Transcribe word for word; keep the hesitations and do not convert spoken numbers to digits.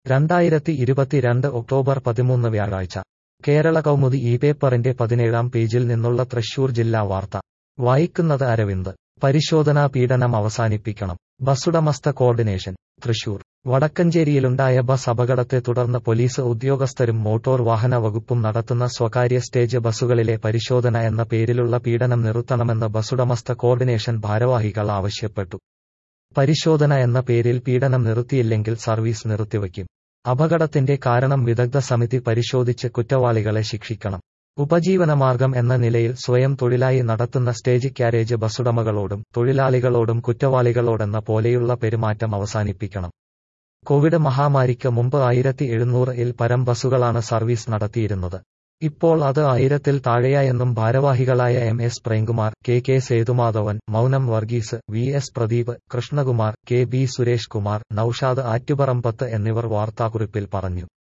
രണ്ടായിരത്തി ഇരുപത്തിരണ്ട് ഒക്ടോബർ പതിമൂന്ന് വ്യാഴാഴ്ച കേരള കൗമുദി ഈ പേപ്പറിന്റെ പതിനേഴാം പേജിൽ നിന്നുള്ള തൃശൂർ ജില്ലാ വാർത്ത വായിക്കുന്നത് അരവിന്ദ്. പരിശോധനാ പീഡനം അവസാനിപ്പിക്കണം. ബസ്സുടമസ്ഥ കോർഡിനേഷൻ. തൃശൂർ വടക്കഞ്ചേരിയിലുണ്ടായ ബസ് അപകടത്തെ തുടർന്ന് പോലീസ് ഉദ്യോഗസ്ഥരും മോട്ടോർ വാഹന വകുപ്പും നടത്തുന്ന സ്വകാര്യ സ്റ്റേജ് ബസ്സുകളിലെ പരിശോധന എന്ന പേരിലുള്ള പീഡനം നിർത്തണമെന്ന് ബസ്സുടമസ്ഥ കോർഡിനേഷൻ ഭാരവാഹികൾ ആവശ്യപ്പെട്ടു. പരിശോധന എന്ന പേരിൽ പീഡനം നിർത്തിയില്ലെങ്കിൽ സർവീസ് നിർത്തിവയ്ക്കും. അപകടത്തിന്റെ കാരണം വിദഗ്ധ സമിതി പരിശോധിച്ച് കുറ്റവാളികളെ ശിക്ഷിക്കണം. ഉപജീവനമാർഗം എന്ന നിലയിൽ സ്വയം തൊഴിലായി നടത്തുന്ന സ്റ്റേജ് ക്യാരേജ് ബസ്സുടമകളോടും തൊഴിലാളികളോടും കുറ്റവാളികളോടെന്ന പോലെയുള്ള പെരുമാറ്റം അവസാനിപ്പിക്കണം. കോവിഡ് മഹാമാരിക്ക് മുമ്പ് ആയിരത്തി എഴുന്നൂറ് ഇൽ പരം ബസ്സുകളാണ് സർവീസ് നടത്തിയിരുന്നത്. ഇപ്പോൾ അത് ആയിരത്തിൽ താഴെയായെന്നും ഭാരവാഹികളായ M S Premkumar, K K Sethumadhavan, മൗനം Varghese, V S Pradeep, Krishnakumar, K B Suresh Kumar, Noushad Attuparambath എന്നിവർ വാർത്താക്കുറിപ്പിൽ പറഞ്ഞു.